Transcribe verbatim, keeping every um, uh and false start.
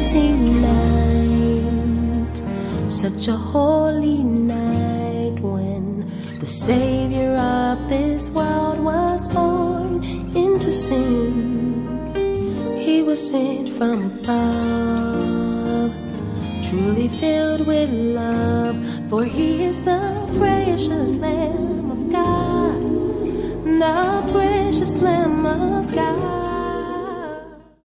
amazing night, such a holy night, when the Savior of this world was born into sin. He was sent from above, truly filled with love, for he is the precious Lamb of God, the precious Lamb of God.